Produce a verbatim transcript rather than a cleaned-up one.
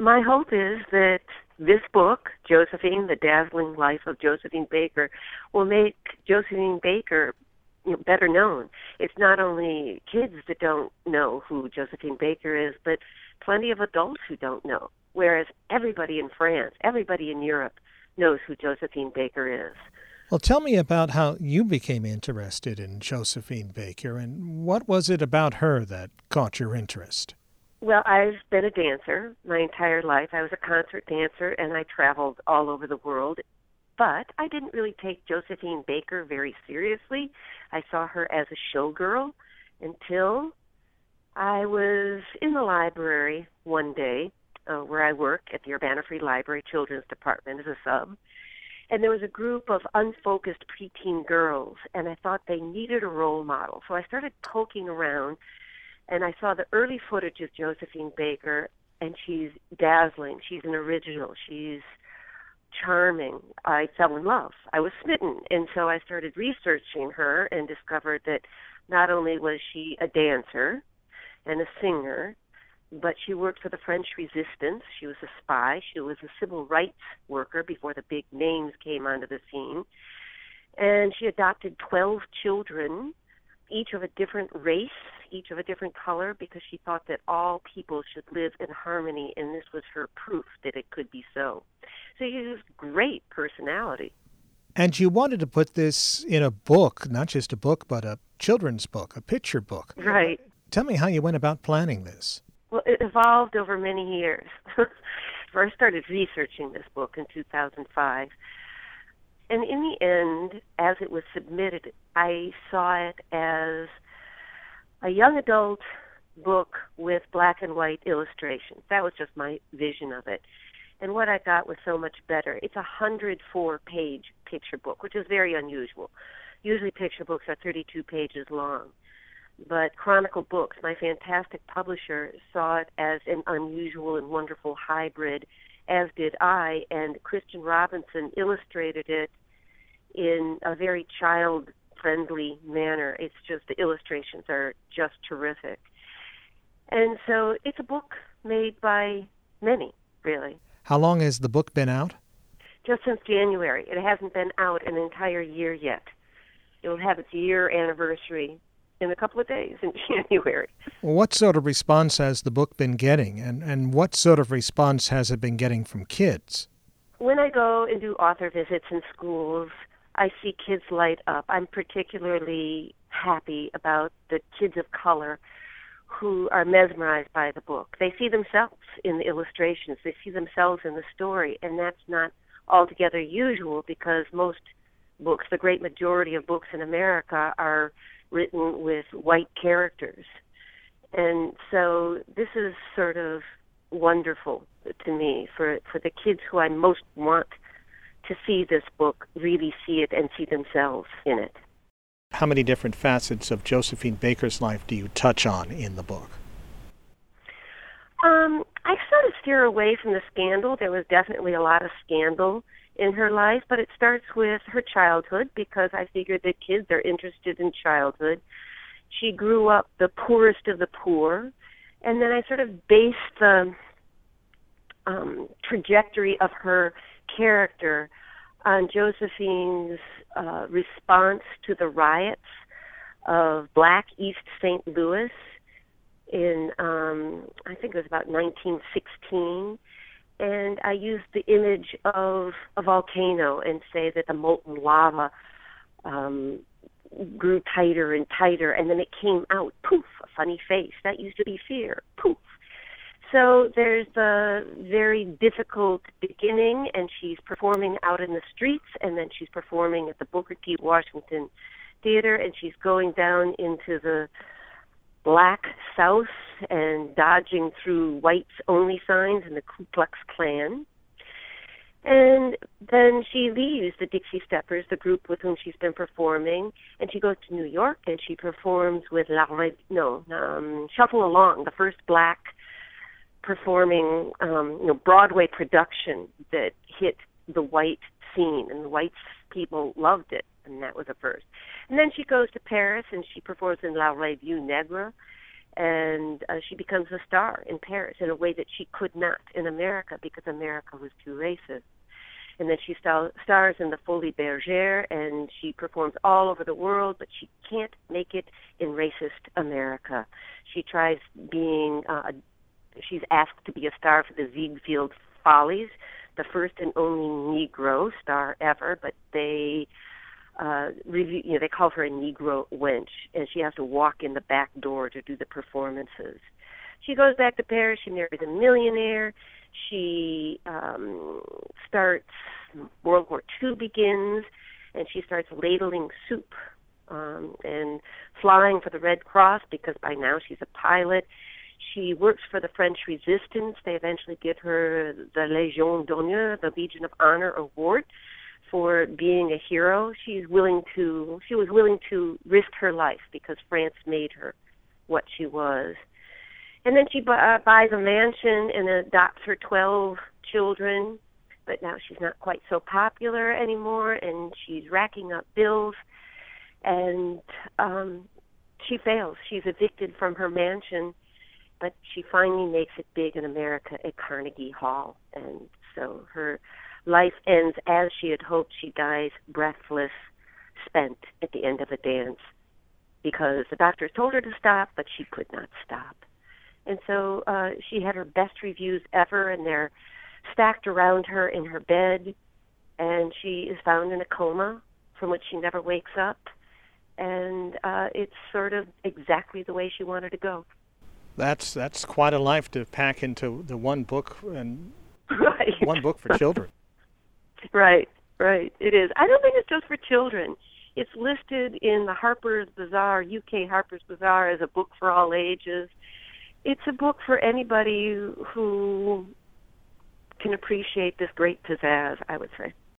my hope is that this book, Josephine, The Dazzling Life of Josephine Baker, will make Josephine Baker, you know, better known. It's not only kids that don't know who Josephine Baker is, but plenty of adults who don't know, whereas everybody in France, everybody in Europe knows who Josephine Baker is. Well, tell me about how you became interested in Josephine Baker, and what was it about her that caught your interest? Well, I've been a dancer my entire life. I was a concert dancer, and I traveled all over the world. But I didn't really take Josephine Baker very seriously. I saw her as a showgirl until I was in the library one day uh, where I work at the Urbana Free Library Children's Department as a sub. And there was a group of unfocused preteen girls, and I thought they needed a role model. So I started poking around, and I saw the early footage of Josephine Baker, and she's dazzling. She's an original. She's charming. I fell in love. I was smitten. And so I started researching her and discovered that not only was she a dancer and a singer, but she worked for the French Resistance. She was a spy. She was a civil rights worker before the big names came onto the scene. And she adopted twelve children, each of a different race, each of a different color, because she thought that all people should live in harmony, and this was her proof that it could be so. So she has great personality. And you wanted to put this in a book, not just a book, but a children's book, a picture book. Right. Tell me how you went about planning this. Well, it evolved over many years. First started researching this book in two thousand five. And in the end, as it was submitted, I saw it as a young adult book with black and white illustrations. That was just my vision of it. And what I got was so much better. It's a one hundred four page picture book, which is very unusual. Usually picture books are thirty-two pages long. But Chronicle Books, my fantastic publisher, saw it as an unusual and wonderful hybrid, as did I, and Christian Robinson illustrated it in a very child-friendly manner. It's just, the illustrations are just terrific. And so it's a book made by many, really. How long has the book been out? Just since January. It hasn't been out an entire year yet. It will have its year anniversary in a couple of days in January. Well, what sort of response has the book been getting, and, and what sort of response has it been getting from kids? When I go and do author visits in schools, I see kids light up. I'm particularly happy about the kids of color who are mesmerized by the book. They see themselves in the illustrations. They see themselves in the story, and that's not altogether usual because most books, the great majority of books in America, are written with white characters. And so this is sort of wonderful to me for, for the kids who I most want to see this book, really see it and see themselves in it. How many different facets of Josephine Baker's life do you touch on in the book? Um, I sort of steer away from the scandal. There was definitely a lot of scandal in her life, but it starts with her childhood because I figured that kids are interested in childhood. She grew up the poorest of the poor, and then I sort of based the um, trajectory of her character on Josephine's uh, response to the riots of Black East Saint Louis in, um, I think it was about nineteen sixteen. And I used the image of a volcano and say that the molten lava um, grew tighter and tighter, and then it came out, poof, a funny face. That used to be fear, poof. So there's the very difficult beginning, and she's performing out in the streets, and then she's performing at the Booker T. Washington Theater, and she's going down into the Black South and dodging through whites-only signs in the Ku Klux Klan. And then she leaves the Dixie Steppers, the group with whom she's been performing, and she goes to New York, and she performs with La Re- no, um, Shuffle Along, the first black performing um, you know, Broadway production that hit the white scene, and the white people loved it, and that was a first. And then she goes to Paris, and she performs in La Revue Negre, And uh, she becomes a star in Paris in a way that she could not in America because America was too racist. And then she star- stars in the Folies Bergère, and she performs all over the world, but she can't make it in racist America. She tries being, uh, she's asked to be a star for the Ziegfeld Follies, the first and only Negro star ever, but they uh, review, you know, they call her a Negro wench, and she has to walk in the back door to do the performances. She goes back to Paris. She marries a millionaire. She um, starts, World War Two begins, and she starts ladling soup um, and flying for the Red Cross because by now she's a pilot. She works for the French Resistance. They eventually give her the Légion d'honneur, the Legion of Honor award, for being a hero. She's willing to, she was willing to risk her life because France made her what she was. And then she bu- uh, buys a mansion and adopts her twelve children, but now she's not quite so popular anymore, and she's racking up bills, and um, she fails. She's evicted from her mansion, but she finally makes it big in America at Carnegie Hall, and so her life ends as she had hoped. She dies breathless, spent at the end of a dance, because the doctors told her to stop, but she could not stop. And so uh, she had her best reviews ever, and they're stacked around her in her bed, and she is found in a coma from which she never wakes up, and uh, it's sort of exactly the way she wanted to go. That's that's quite a life to pack into the one book, and right. one book for children. Right, right, it is. I don't think it's just for children. It's listed in the Harper's Bazaar, U K Harper's Bazaar, as a book for all ages. It's a book for anybody who can appreciate this great pizzazz, I would say.